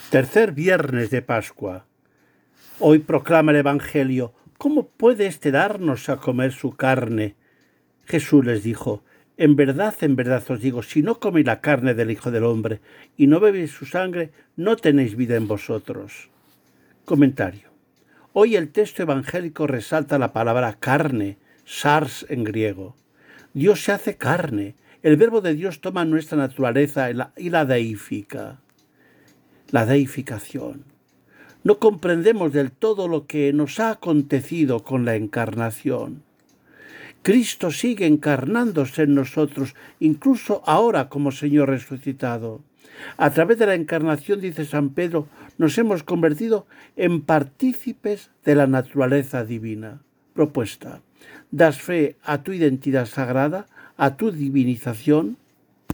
Tercer viernes de Pascua. Hoy proclama el Evangelio: ¿cómo puede éste darnos a comer su carne? Jesús les dijo: en verdad os digo, si no coméis la carne del Hijo del Hombre y no bebéis su sangre, no tenéis vida en vosotros. Comentario. Hoy el texto evangélico resalta la palabra carne, sars en griego. Dios se hace carne. El verbo de Dios toma nuestra naturaleza y la deifica. La deificación. No comprendemos del todo lo que nos ha acontecido con la encarnación. Cristo sigue encarnándose en nosotros, incluso ahora como Señor resucitado. A través de la encarnación, dice San Pedro, nos hemos convertido en partícipes de la naturaleza divina. Propuesta: ¿das fe a tu identidad sagrada, a tu divinización?